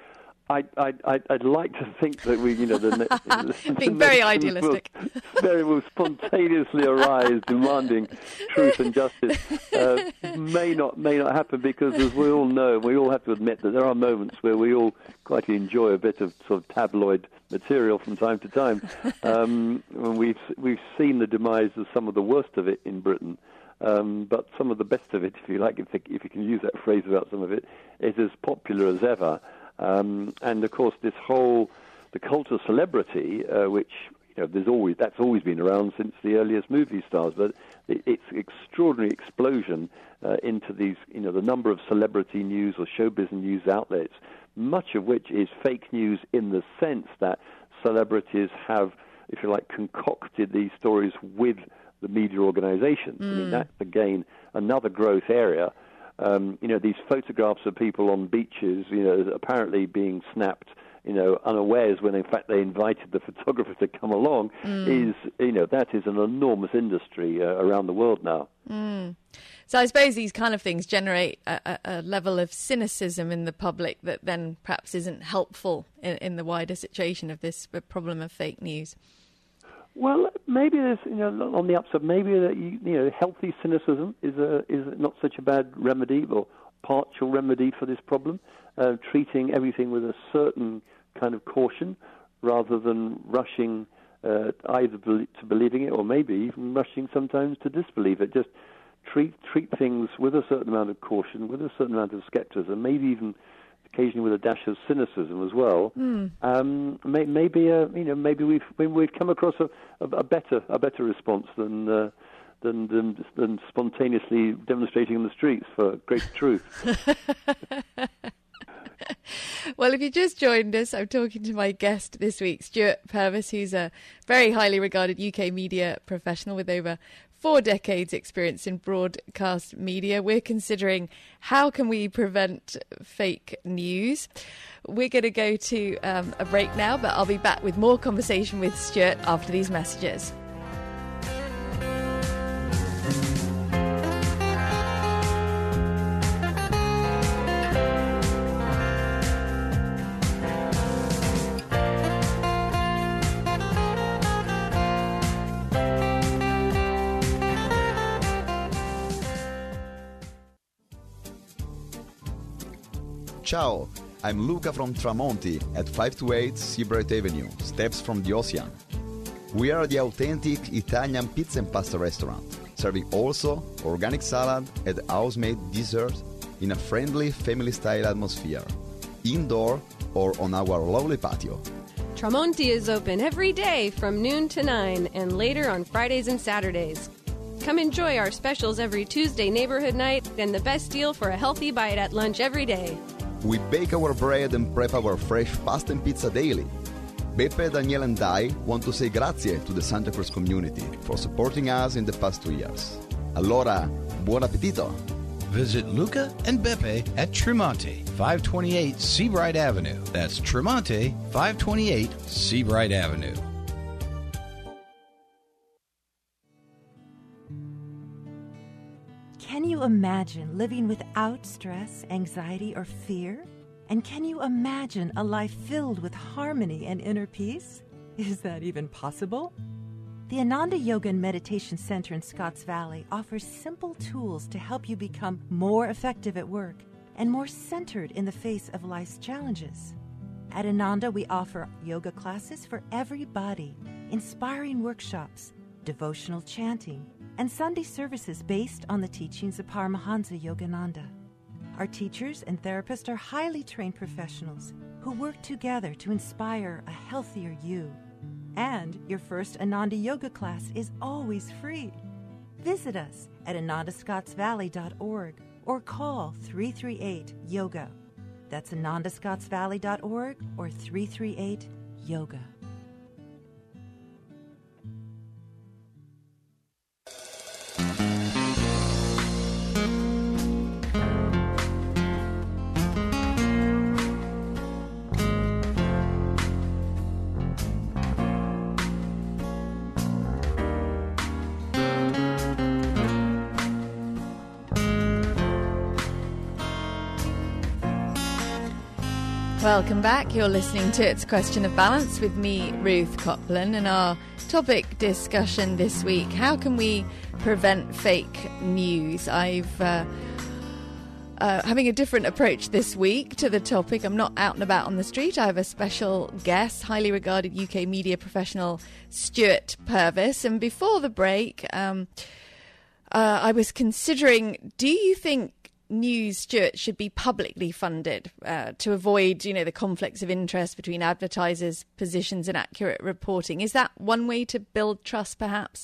I, I, I, I'd like to think that we, you know, the, the being the very idealistic, will, very will spontaneously arise, demanding truth and justice. Uh, may not, may not happen because, as we all know, we all have to admit that there are moments where we all quite enjoy a bit of sort of tabloid material from time to time. Um, and we've we've seen the demise of some of the worst of it in Britain. Um, but some of the best of it, if you like, if, if you can use that phrase about some of it, is as popular as ever. Um, and of course, this whole the cult of celebrity, uh, which you know, there's always that's always been around since the earliest movie stars, but it, it's extraordinary explosion uh, into these, you know, the number of celebrity news or showbiz news outlets, much of which is fake news in the sense that celebrities have, if you like, concocted these stories with the media organizations. Mm. I mean, that's again another growth area. Um, you know, these photographs of people on beaches, you know, apparently being snapped, you know, unawares when in fact they invited the photographer to come along, mm. is, you know, that is an enormous industry uh, around the world now. Mm. So I suppose these kind of things generate a, a level of cynicism in the public that then perhaps isn't helpful in, in the wider situation of this problem of fake news. Well, maybe there's, you know, on the upside, maybe that you, you know, healthy cynicism is a, is not such a bad remedy or partial remedy for this problem. Uh, treating everything with a certain kind of caution, rather than rushing uh, either be- to believing it or maybe even rushing sometimes to disbelieve it. Just treat treat things with a certain amount of caution, with a certain amount of skepticism, maybe even occasionally with a dash of cynicism as well. Mm. Um, may, maybe uh, you know, maybe we've we've come across a, a, a better a better response than, uh, than than than spontaneously demonstrating in the streets for great truth. Well, if you just joined us, I'm talking to my guest this week, Stuart Purvis, who's a very highly regarded U K media professional with over four decades experience in broadcast media. We're considering how can we prevent fake news. We're going to go to um, a break now, but I'll be back with more conversation with Stuart after these messages. Ciao, I'm Luca from Tramonti at five twenty-eight Seabright Avenue, steps from the ocean. We are the authentic Italian pizza and pasta restaurant, serving also organic salad and house-made dessert in a friendly family-style atmosphere, indoor or on our lovely patio. Tramonti is open every day from noon to nine and later on Fridays and Saturdays. Come enjoy our specials every Tuesday neighborhood night and the best deal for a healthy bite at lunch every day. We bake our bread and prep our fresh pasta and pizza daily. Beppe, Daniele and I want to say grazie to the Santa Cruz community for supporting us in the past two years. Allora, buon appetito! Visit Luca and Beppe at Tremonti, five twenty-eight Seabright Avenue. That's Tremonti, five twenty-eight Seabright Avenue. Can you imagine living without stress, anxiety, or fear? And can you imagine a life filled with harmony and inner peace? Is that even possible? The Ananda Yoga and Meditation Center in Scotts Valley offers simple tools to help you become more effective at work and more centered in the face of life's challenges. At Ananda, we offer yoga classes for everybody, inspiring workshops, devotional chanting, and Sunday services based on the teachings of Paramahansa Yogananda. Our teachers and therapists are highly trained professionals who work together to inspire a healthier you. And your first Ananda Yoga class is always free. Visit us at ananda scotts valley dot org or call three three eight yoga. That's ananda scotts valley dot org or three three eight yoga. Welcome back. You're listening to It's a Question of Balance with me, Ruth Copland, and our topic discussion this week, how can we prevent fake news? I've uh, uh, having a different approach this week to the topic. I'm not out and about on the street. I have a special guest, highly regarded U K media professional Stuart Purvis. And before the break, um, uh, I was considering, do you think news, Stuart, should be publicly funded uh, to avoid, you know, the conflicts of interest between advertisers' positions and accurate reporting? Is that one way to build trust, perhaps?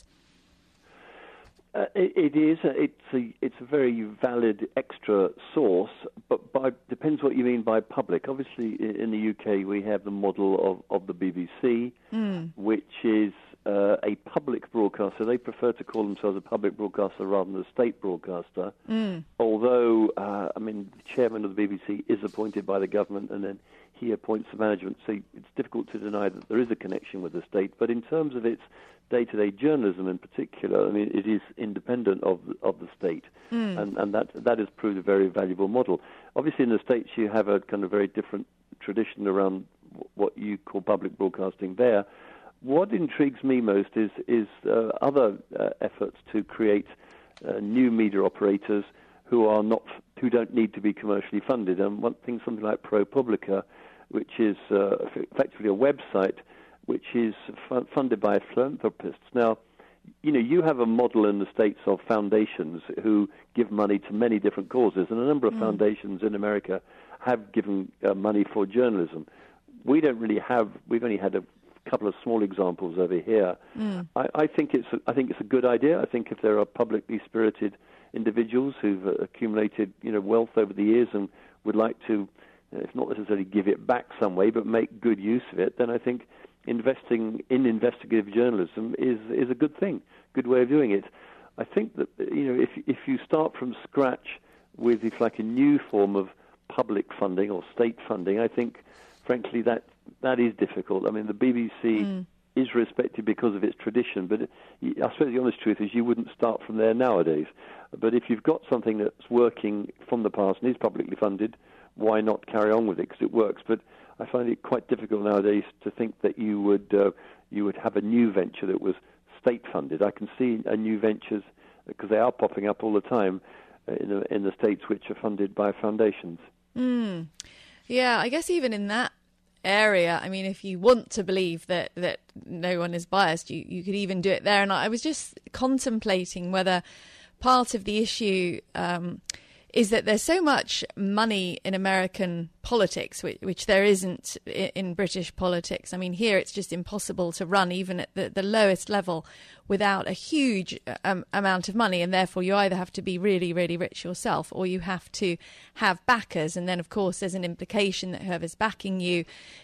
Uh, it, it is. It's a it's a very valid extra source, but by, depends what you mean by public. Obviously, in the U K, we have the model of, of the B B C, mm. which is Uh, a public broadcaster. They prefer to call themselves a public broadcaster rather than a state broadcaster. Mm. Although, uh, I mean, the chairman of the B B C is appointed by the government and then he appoints the management, so it's difficult to deny that there is a connection with the state. But in terms of its day-to-day journalism in particular, I mean, it is independent of the, of the state, mm. and, and that that has proved a very valuable model. Obviously, in the States, you have a kind of very different tradition around what you call public broadcasting there. What intrigues me most is is uh, other uh, efforts to create uh, new media operators who are not who don't need to be commercially funded. And one thing, something like ProPublica, which is uh, effectively a website which is fu- funded by philanthropists. Now, you know, you have a model in the States of foundations who give money to many different causes, and a number of mm. foundations in America have given uh, money for journalism. We don't really have. We've only had a couple of small examples over here. Mm. I, I think it's a, I think it's a good idea. I think if there are publicly spirited individuals who've uh, accumulated, you know, wealth over the years and would like to, if not necessarily give it back some way, but make good use of it, then I think investing in investigative journalism is is a good thing, good way of doing it. I think that, you know, if if you start from scratch with, if like, a new form of public funding or state funding, I think, frankly, that that is difficult. I mean, the B B C mm. is respected because of its tradition, but it, I suppose the honest truth is you wouldn't start from there nowadays. But if you've got something that's working from the past and is publicly funded, why not carry on with it, because it works? But I find it quite difficult nowadays to think that you would uh, you would have a new venture that was state funded. I can see a new ventures, because they are popping up all the time in the, in the States, which are funded by foundations. Mm. Yeah, I guess even in that area, I mean, if you want to believe that that no one is biased, you, you could even do it there. And I was just contemplating whether part of the issue um, is that there's so much money in American politics, which, which there isn't in, in British politics. I mean, here it's just impossible to run even at the, the lowest level without a huge um, amount of money, and therefore you either have to be really, really rich yourself or you have to have backers. And then, of course, there's an implication that whoever's backing you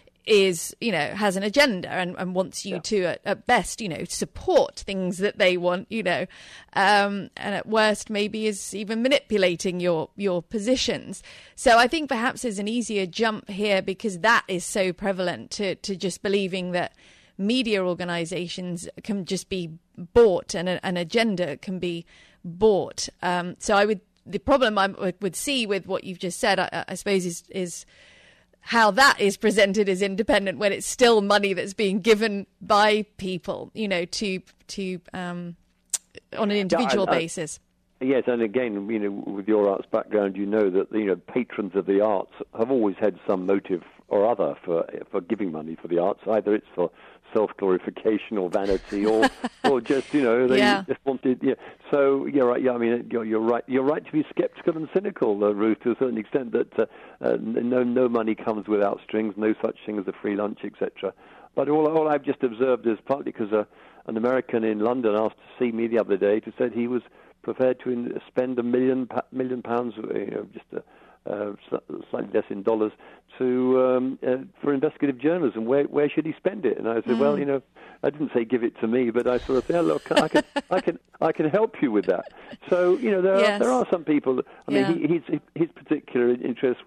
is, you know, has an agenda and, and wants you yeah. to, at, at best, you know, support things that they want, you know, um, and at worst maybe is even manipulating your, your positions. So I think perhaps there's an easier jump here because that is so prevalent to, to just believing that media organizations can just be bought and a, an agenda can be bought. Um, so I would, the problem I would, would see with what you've just said, I, I suppose, is, is how that is presented as independent when it's still money that's being given by people, you know, to to um, on an individual yeah, I, I, basis. Yes, and again, you know, with your arts background, you know that, you know, patrons of the arts have always had some motive or other for for giving money for the arts. Either it's for self-glorification or vanity, or or just, you know, they yeah. just wanted. Yeah. So you're right. Yeah, I mean, you're, you're right. You're right to be sceptical and cynical, uh, Ruth, to a certain extent. That uh, uh, no no money comes without strings. No such thing as a free lunch, et cetera. But all all I've just observed is partly because uh, an American in London asked to see me the other day to said he was prepared to in, spend a million million pounds, you know, just a. Uh, slightly less in dollars to um, uh, for investigative journalism. Where where should he spend it? And I said, mm. well, you know, I didn't say give it to me, but I sort of said, oh, look, I can I can I can help you with that. So, you know, there yes. are there are some people. I mean, yeah. he, his his particular interest was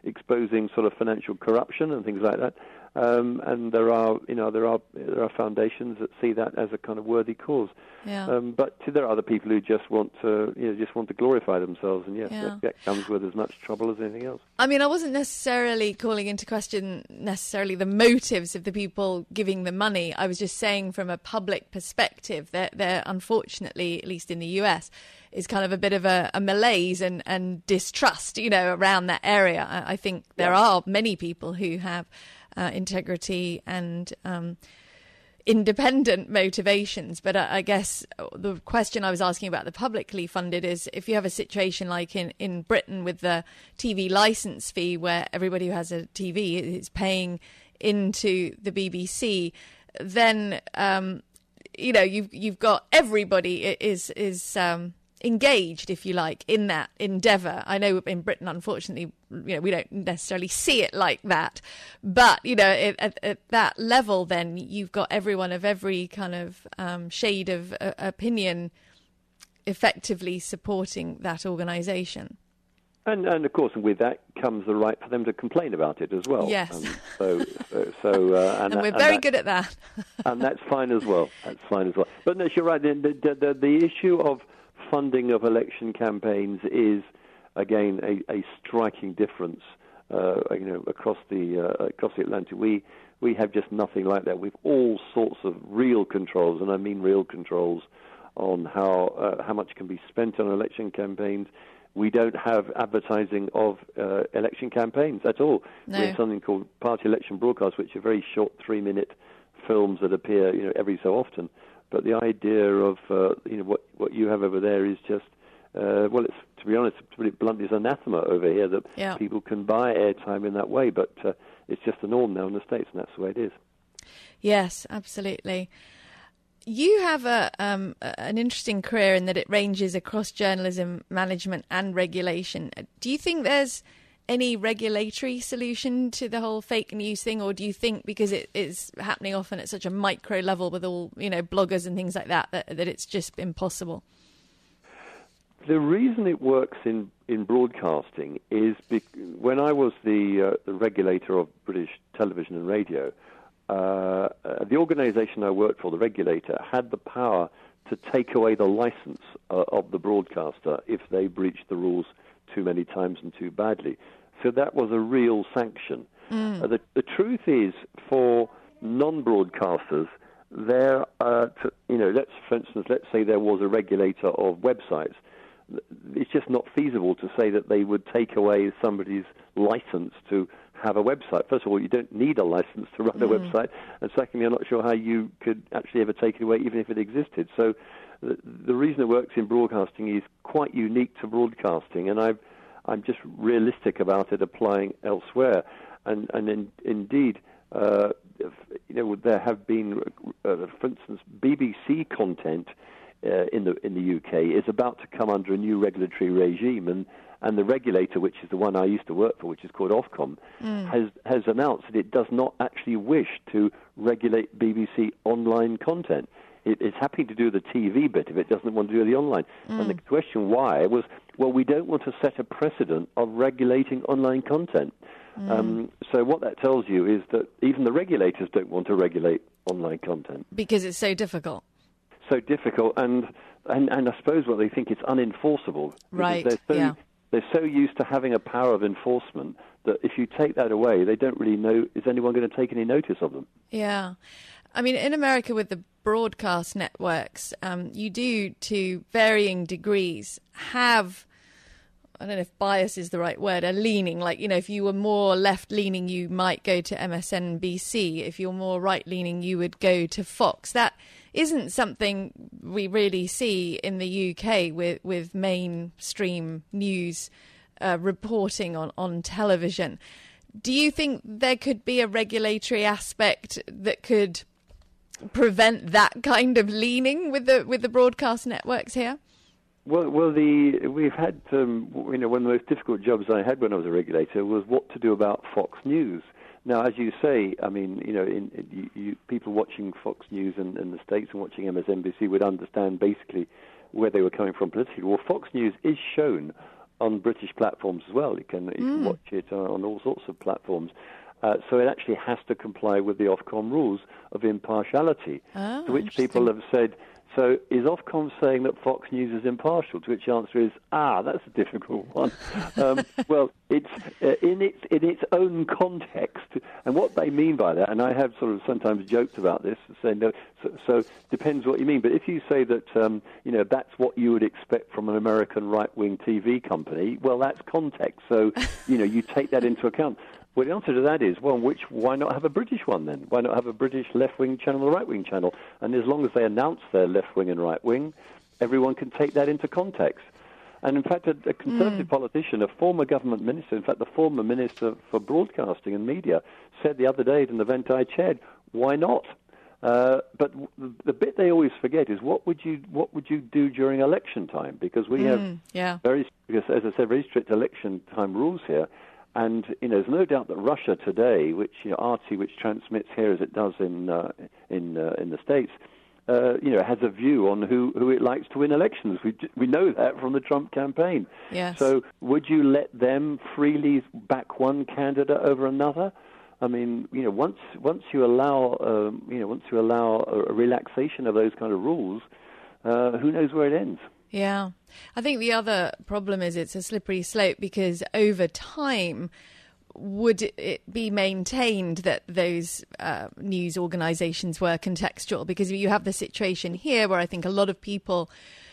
exposing sort of financial corruption and things like that. Um, and there are, you know, there are there are foundations that see that as a kind of worthy cause. Yeah. Um, but there are other people who just want to, you know, just want to glorify themselves, and yes, Yeah. that, that comes with as much trouble as anything else. I mean, I wasn't necessarily calling into question necessarily the motives of the people giving the money. I was just saying from a public perspective that there, unfortunately, at least in the U S, is kind of a bit of a, a malaise and, and distrust, you know, around that area. I, I think there Yeah. are many people who have uh, integrity and um, independent motivations. But I, I guess the question I was asking about the publicly funded is if you have a situation like in, in Britain with the T V license fee where everybody who has a T V is paying into the B B C, then, um, you know, you've, you've got everybody is, is, um, engaged, if you like, in that endeavour. I know in Britain, unfortunately, you know, we don't necessarily see it like that. But, you know, at, at, at that level, then you've got everyone of every kind of um, shade of uh, opinion effectively supporting that organisation. And, and of course, with that comes the right for them to complain about it as well. Yes. Um, so, so, so uh, and, and we're that, very and that, good at that. and that's fine as well. That's fine as well. But no, you're right. The, the, the, the issue of funding of election campaigns is, again, a, a striking difference. Uh, you know, across the uh, across the Atlantic, we we have just nothing like that. We've all sorts of real controls, and I mean real controls on how uh, how much can be spent on election campaigns. We don't have advertising of uh, election campaigns at all. No. We have something called party election broadcasts, which are very short, three-minute films that appear, you know, every so often. But the idea of uh, you know what what you have over there is just uh, well, it's to be honest, to put it bluntly, it's anathema over here that Yeah. people can buy airtime in that way. But uh, it's just the norm now in the States, and that's the way it is. Yes, absolutely. You have a um, an interesting career in that it ranges across journalism, management, and regulation. Do you think there's any regulatory solution to the whole fake news thing, or do you think because it is happening often at such a micro level with all, you know, bloggers and things like that, that, that it's just impossible? The reason it works in, in broadcasting is bec- when I was the, uh, the regulator of British television and radio, uh, uh, the organisation I worked for, the regulator, had the power to take away the licence uh, of the broadcaster if they breached the rules too many times and too badly. So that was a real sanction. Mm. Uh, the, the truth is, for non-broadcasters, there, uh, to, you know, let's, for instance, let's say there was a regulator of websites. It's just not feasible to say that they would take away somebody's license to have a website. First of all, you don't need a license to run a mm. website, and secondly, I'm not sure how you could actually ever take it away, even if it existed. So the, the reason it works in broadcasting is quite unique to broadcasting, and I've, I'm just realistic about it applying elsewhere. And, and in, indeed, uh, you know, there have been, uh, for instance, B B C content Uh, in the in the U K is about to come under a new regulatory regime, and, and the regulator, which is the one I used to work for, which is called Ofcom, mm. has has announced that it does not actually wish to regulate B B C online content. It, it's happy to do the T V bit of it, doesn't want to do the online. Mm. And the question why was, well, we don't want to set a precedent of regulating online content. Mm. Um, so what that tells you is that even the regulators don't want to regulate online content. Because it's so difficult. So difficult, and, and and I suppose what they think it's unenforceable. Right. They're so, yeah. they're so used to having a power of enforcement that if you take that away, they don't really know, is anyone going to take any notice of them? Yeah. I mean, in America with the broadcast networks, um, you do, to varying degrees, have, I don't know if bias is the right word, a leaning. Like, you know, if you were more left-leaning, you might go to M S N B C. If you're more right-leaning, you would go to Fox. That isn't something we really see in the U K with, with mainstream news uh, reporting on, on television. Do you think there could be a regulatory aspect that could prevent that kind of leaning with the with the broadcast networks here? Well, well, the we've had um, you know, one of the most difficult jobs I had when I was a regulator was what to do about Fox News. Now, as you say, I mean, you know, in, in, you, you, people watching Fox News in, in the States and watching M S N B C would understand basically where they were coming from politically. Well, Fox News is shown on British platforms as well. You can, you can Mm. watch it uh, on all sorts of platforms. Uh, so it actually has to comply with the Ofcom rules of impartiality, Oh, to which people have said, so is Ofcom saying that Fox News is impartial? To which the answer is, ah, that's a difficult one. um, well, it's uh, in its in its own context, and what they mean by that, and I have sort of sometimes joked about this, saying, no, so, so depends what you mean. But if you say that, um, you know, that's what you would expect from an American right-wing T V company, well, that's context. So, you know, you take that into account. Well, the answer to that is, well, which why not have a British one then? Why not have a British left-wing channel or right-wing channel? And as long as they announce their left-wing and right-wing, everyone can take that into context. And in fact, a, a Conservative mm. politician, a former government minister, in fact, the former Minister for Broadcasting and Media, said the other day at an event I chaired, why not? Uh, but w- the bit they always forget is what would you what would you do during election time? Because we mm, have yeah. very, because, as I said, very strict election time rules here. And, you know, there's no doubt that Russia today, which, you know, R T, which transmits here as it does in uh, in uh, in the States, uh, you know, has a view on who, who it likes to win elections. We we know that from the Trump campaign. Yes. So would you let them freely back one candidate over another? I mean, you know, once once you allow, um, you know, once you allow a, a relaxation of those kind of rules, uh, who knows where it ends? Yeah. I think the other problem is it's a slippery slope because over time, would it be maintained that those uh, news organisations were contextual? Because you have the situation here where I think a lot of people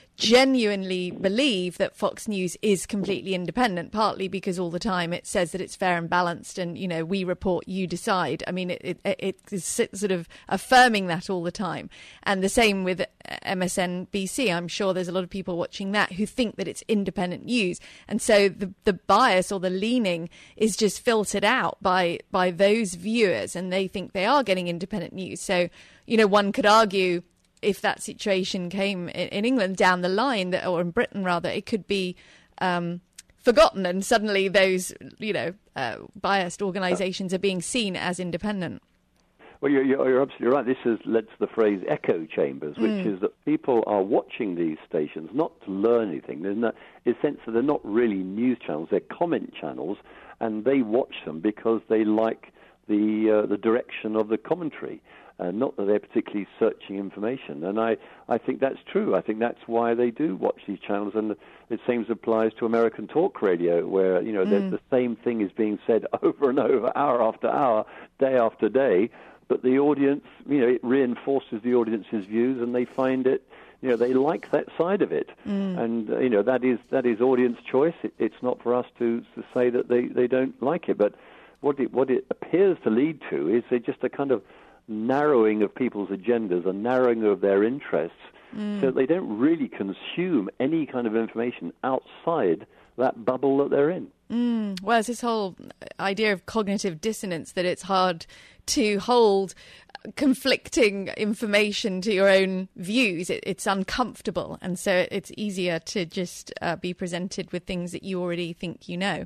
genuinely believe that Fox News is completely independent, partly because all the time it says that it's fair and balanced and, you know, we report, you decide. I mean, it, it, it is sort of affirming that all the time. And the same with M S N B C. I'm sure there's a lot of people watching that who think that it's independent news. And so the, the bias or the leaning is just filtered out by, by those viewers and they think they are getting independent news. So, you know, one could argue if that situation came in England down the line, that, or in Britain rather, it could be um, forgotten and suddenly those, you know, uh, biased organisations are being seen as independent. Well, you're, you're absolutely right. This has led to the phrase echo chambers, which mm. is that people are watching these stations not to learn anything. There's no, in a sense that they're not really news channels, they're comment channels, and they watch them because they like the uh, the direction of the commentary. Uh, not that they're particularly searching information. And I, I think that's true. I think that's why they do watch these channels. And the same applies to American talk radio, where, you know, mm. the same thing is being said over and over, hour after hour, day after day. But the audience, you know, it reinforces the audience's views, and they find it, you know, they like that side of it. Mm. And, uh, you know, that is that is audience choice. It, it's not for us to, to say that they, they don't like it. But what it, what it appears to lead to is just a kind of narrowing of people's agendas, a narrowing of their interests, mm. so that they don't really consume any kind of information outside that bubble that they're in. Mm. Well, it's this whole idea of cognitive dissonance, that it's hard to hold conflicting information to your own views. It, it's uncomfortable, and so it's easier to just uh, be presented with things that you already think you know.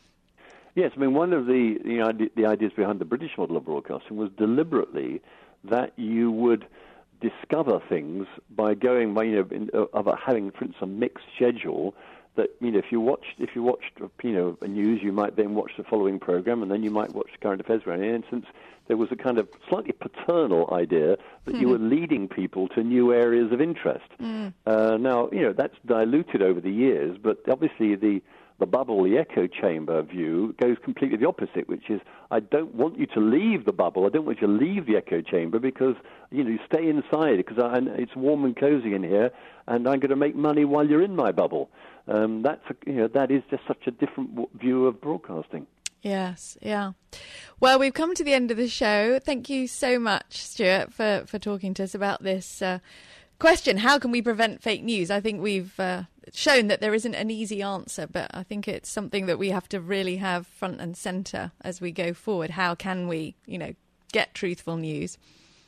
Yes, I mean, one of the you know, the ideas behind the British model of broadcasting was deliberately that you would discover things by going by, you know, in, uh, about having, for instance, a mixed schedule. That, you know, if you watched if you watched you know a news, you might then watch the following program, and then you might watch current affairs. In any instance, there was a kind of slightly paternal idea that mm-hmm. you were leading people to new areas of interest. Mm. Uh, now, you know, that's diluted over the years, but obviously the The bubble, the echo chamber view goes completely the opposite, which is, I don't want you to leave the bubble. I don't want you to leave the echo chamber because, you know, you stay inside because I, it's warm and cozy in here, and I'm going to make money while you're in my bubble. Um, that's a, you know, that is just such a different w- view of broadcasting. Yes, yeah. Well, we've come to the end of the show. Thank you so much, Stuart, for, for talking to us about this uh, question. How can we prevent fake news? I think we've uh, shown that there isn't an easy answer, but I think it's something that we have to really have front and centre as we go forward. How can we, you know, get truthful news?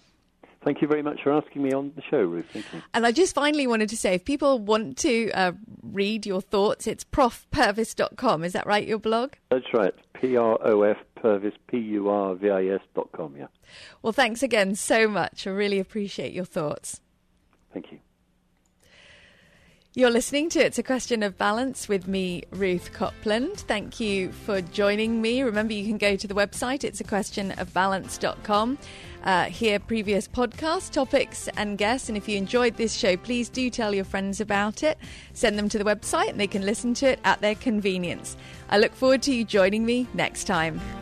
Thank you very much for asking me on the show, Ruth. Thank you. And I just finally wanted to say, if people want to uh, read your thoughts, it's prof purvis dot com. Is that right, your blog? That's right. P R O F Purvis, P U R V I S dot com, yeah. Well, thanks again so much. I really appreciate your thoughts. Thank you. You're listening to It's a Question of Balance with me, Ruth Copland. Thank you for joining me. Remember, you can go to the website, it's a question of balance dot com. Uh, hear previous podcast topics and guests. And if you enjoyed this show, please do tell your friends about it. Send them to the website and they can listen to it at their convenience. I look forward to you joining me next time.